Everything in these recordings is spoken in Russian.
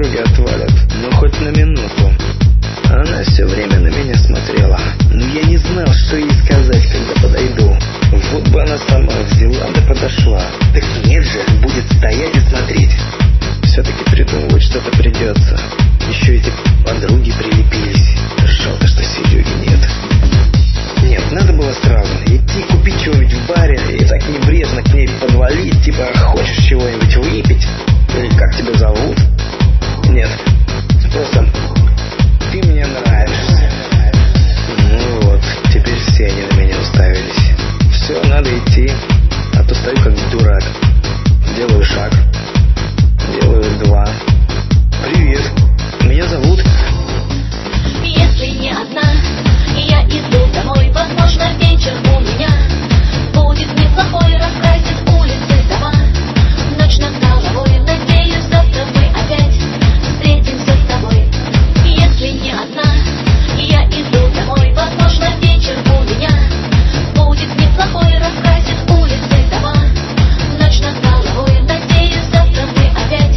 подруги отвалят, но хоть на минуту. Она все время на меня смотрела, но я не знал, что ей сказать, когда подойду. Вот бы она сама взяла да подошла. Так нет же, будет стоять и смотреть. Все-таки придумывать что-то придется. Еще эти подруги прилепились. Жалко, что Сереги нет. Нет, надо было сразу идти купить чего-нибудь в баре и так небрежно к ней подвалить, типа хочешь чего-нибудь выпить? Или как тебя зовут? Нет, просто ты мне нравишься. Ну вот, теперь все они на меня уставились. Все, надо идти, а то стою как дурак. Делаю шаг, делаю два. Привет, меня зовут. Если не одна, я иду домой. Возможно, вечер у меня будет неплохой, раскрасит улицы дома. Ночь над головой, надеюсь, завтра мы опять встретимся с тобой. Если не одна, я иду домой. Возможно, вечер у меня будет неплохой, раскрасит улицы дома. Ночь над головой, надеюсь, завтра мы опять.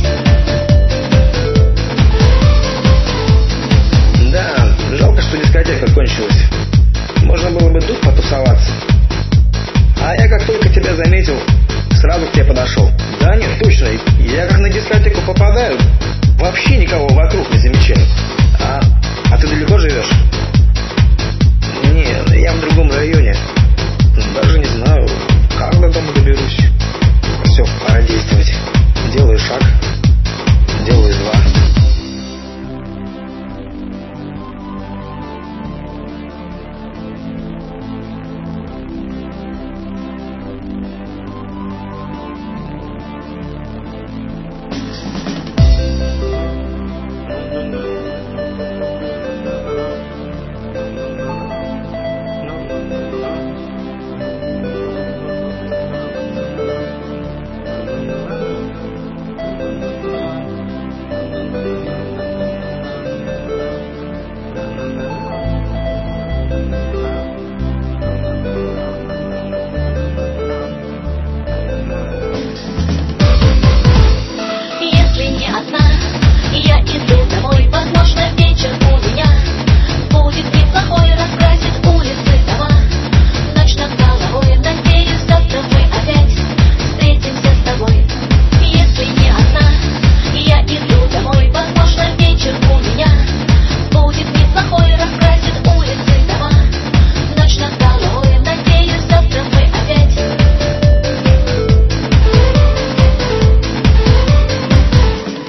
Да, жалко, что дискотека кончилась. Можно было бы тут потусоваться. А я как только тебя заметил, сразу к тебе подошел. Да нет, точно, я как на дискотеку попадаю, вообще никого вокруг не замечаю. А ты далеко живешь? Не, я в другом районе. Даже не знаю, как до дома доберусь. Все, пора действовать. Делаю шаг, делаю два.